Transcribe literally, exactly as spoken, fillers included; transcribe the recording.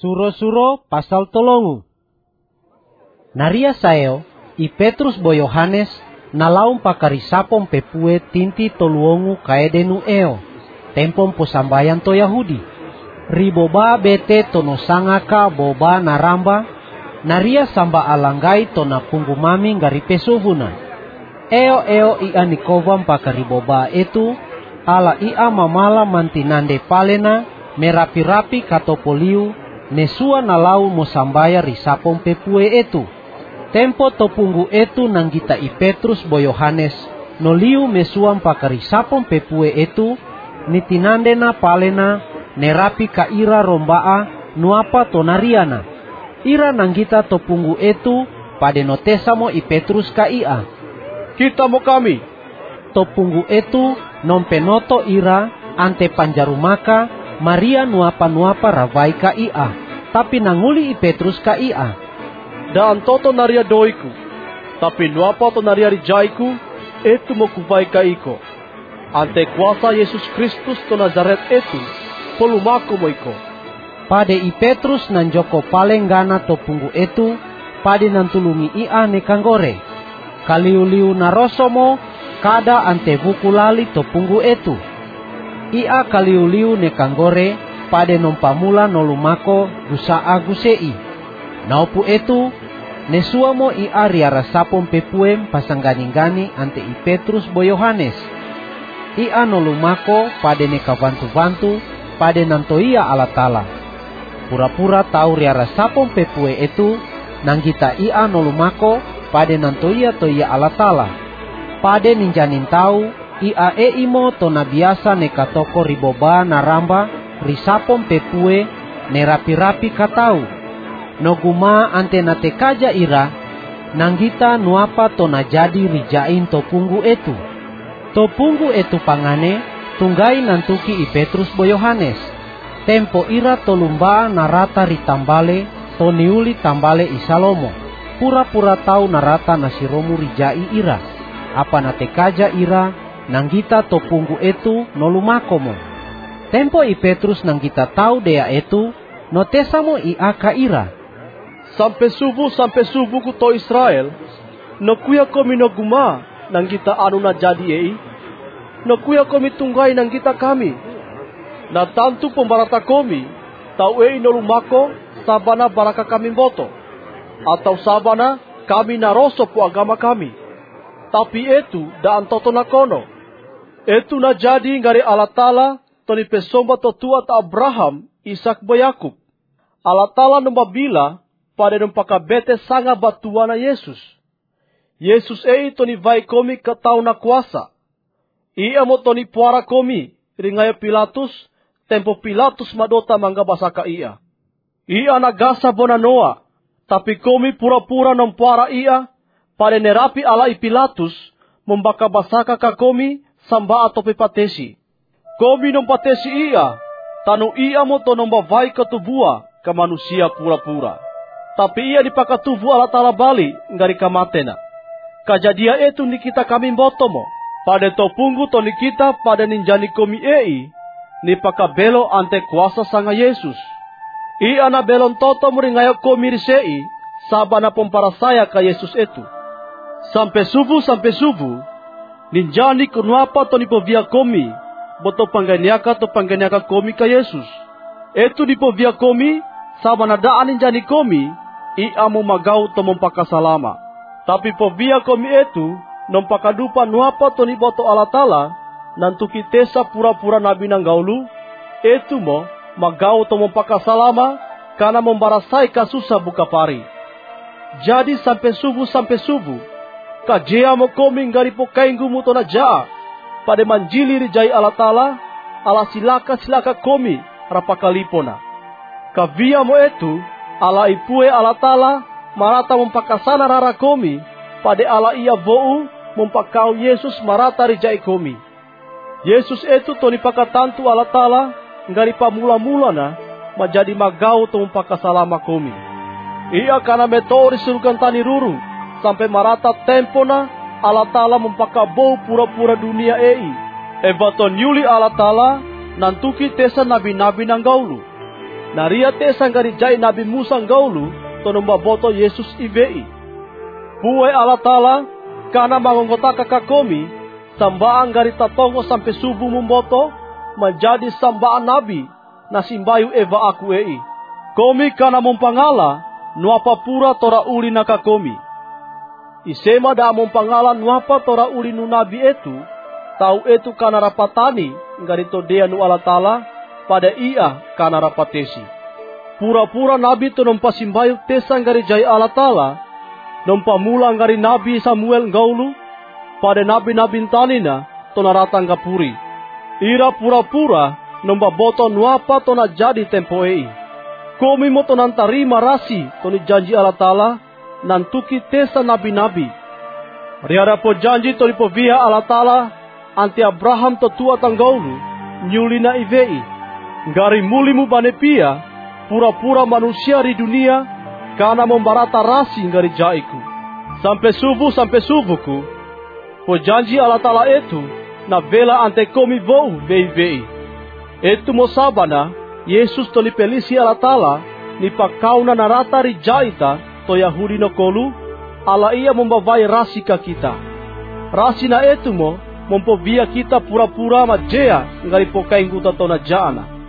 Suro-suro pasal tolongu. Naria sayo, i Petrus bo Yohanes, nalaum pakarisapom pepue tinti toluongu kaedenu eo, tempom posambayan to Yahudi. Riboba bete tono sangaka boba naramba, naria samba alanggai tona punggu mami ngaripe suhuna. Eo eo ia nikovam pakariboba itu, ala ia mamala mantinande palena, merapi-rapi katopoliu, nesua nalau mosambaya risapom pepue itu. Tempo topunggu itu nanggita i Petrus bo Yohanes, noliu mesuam pakarisapom pepue itu, nitinande na palena, nerapi ka ira rombaa, nuapa tonariana. Ira nanggita topunggu itu, pade notesamo i Petrus ka ia. Kita mo kami. Topunggu itu, nompenoto ira, ante panjarumaka, Maria nuapa-nuapa ravai ka ia. Tapi nanguli i Petrus ka ia. Dan toto naria doiku, tapi nuapa to naria rijaiku, itu mo kubai ka iko. Ante kuasa Yesus Kristus to Nazaret itu, polumako mo iko. Pade i Petrus nanjoko palenggana topunggu itu, pade nantulungi ia nekanggore. Kaliu-liu narosomo, kada ante buku lali topunggu itu. Ia kaliu-liu nekanggore, pade nompamula nolumako gusaa gusei. Naupu itu, nesuamo ia riara sapom pepuem pasanggani-gani ante i Petrus bo Yohanes. Ia nolumako pade nekabantu-bantu, pade nantoia alatala. Pura-pura tau riara sapom pepue itu, nanggita ia nolumako, pade nantoia toia alatala. Pade ninjanin tau, ia eimo tona biasa nekatoko riboba naramba, risapom pepue, nerapi-rapi katau. Noguma ante natekaja ira, nanggita nuapa tona jadi rijain topunggu itu. Topunggu itu pangane, tunggai nantuki i Petrus bo Yohanes. Tempo ira tolumba narata ritambale, toniuli tambale i Salomo. Pura-pura tau narata nasiromu rijai ira. Apa natekaja ira, nanggita topunggu itu nolumakomo. Tempo i Petrus nanggita tau dea itu, notesamo i aka ira. Sampai subuh sampai subuh ku to Israel, nakuya komi naguma nang kita anu na jadi ei, nakuya komi tunggai nang kita kami, na tantu pembarata komi, tau ei nolumako sabana baraka kami boto, atau sabana kami naroso po agama kami, tapi itu daan toto nakono, itu na jadi ngari alatala toni pesomba totua ta Abraham, Ishak bo Yakub, alatala numbabila pada numpaka bete sanga batuana Yesus. Yesus ei toni vai komi katau na kuasa. Ia mo toni puara komi, ringaya Pilatus, tempo Pilatus madota mangga basaka ia. Ia nagasa bona noa, tapi komi pura-pura nompuara ia, pada nerapi alai Pilatus, membaka basaka ka komi, samba atau pepatesi. Komi nompatesi ia, tanu ia mo to nombavai katubua, ka manusia pura-pura. Tapi ia dipakatubu ala tala bali ngari kamatena. Kajadia itu nikita kami botomo. Pada topunggu to nikita pada ninjani komi ei. Nipakabelo ante kuasa sanga Yesus. Ia na belon toto muringaya komi risei. Sabana pomparasaya ka Yesus itu. Sampai subuh sampai subuh. Ninjani kunuapa to nipovia komi. Boto pangganiaka to pangganiaka komi ka Yesus. Itu nipovia komi. Sabana daan ninjani komi. Ia mo magau to mompakasalama. Tapi povia komi itu, nompakadupa nuapa to ni boto alatala, nantuki tesa pura-pura nabi nang gaulu, itu mo magau to mompakasalama, karena membarasai kasusa buka pari. Jadi sampai subuh sampai subuh, kajea mo komi ngari pokainggu mo to na jaa, pada manjili rijai alatala, ala silaka silaka komi rapakalipona. Kavia mo itu, ala ipue alatala, marata mempakasana rara komi, pada ala ia vou, mempakau Yesus marata rijai komi. Yesus itu toni pakatantu alatala, ngari pamula-mula na, majadi magau to mempakasalama komi. Ia kana metori surugan tani ruru, sampai marata tempo na, alatala mempakabou pura-pura dunia ei. Evaton yuli alatala, nantuki tesa nabi-nabi nang gaulu. Naria tesa ngari jai Nabi Musa ngaulu tonomba boto Yesus ivei. Puai Allah Ta'ala kana mangonggotaka kakomi sambaan ngari tatongo sampai subuh mumboto menjadi sambaan Nabi nasimbayu eva aku ei. Komi kana mumpangala nuapa pura tora uli nakakomi. Isema da mumpangala nuapa tora uli nu Nabi etu tau etu kana rapatani ngari todea nu Allah Ta'ala pada ia kana rapatesi. Pura-pura Nabi tu nompa simbayu tesa ngari jai Allah Ta'ala, nompa mula ngari Nabi Samuel ngaulu, pada Nabi-Nabi tanina tona ratang kapuri. Ira pura-pura nompa boto nuapa tona jadi tempo ei. Komi mo tonan tarima rasi toni janji Allah Ta'ala, nantuki tesa Nabi-Nabi. Riara po janji toni po via Allah Ta'ala, anti Abraham to tua tanggaulu, nyulina ivei. Ngari mulimu banepia, pura-pura manusia di dunia, karena membarata rasi ngari jaiku. Sampai subuh sampai subuhku, po janji Allah Ta'ala itu, na vela ante komi vou vei-vei. Itu mo sabana, Yesus to ni pelisi Allah Ta'ala, ni pakauna narata ri jaita, to Yahudi no kolu, ala ia membawai rasi ka kita. Rasi na itu mo, mempovia kita pura-pura majea, ngari pokaingkuta to na jana.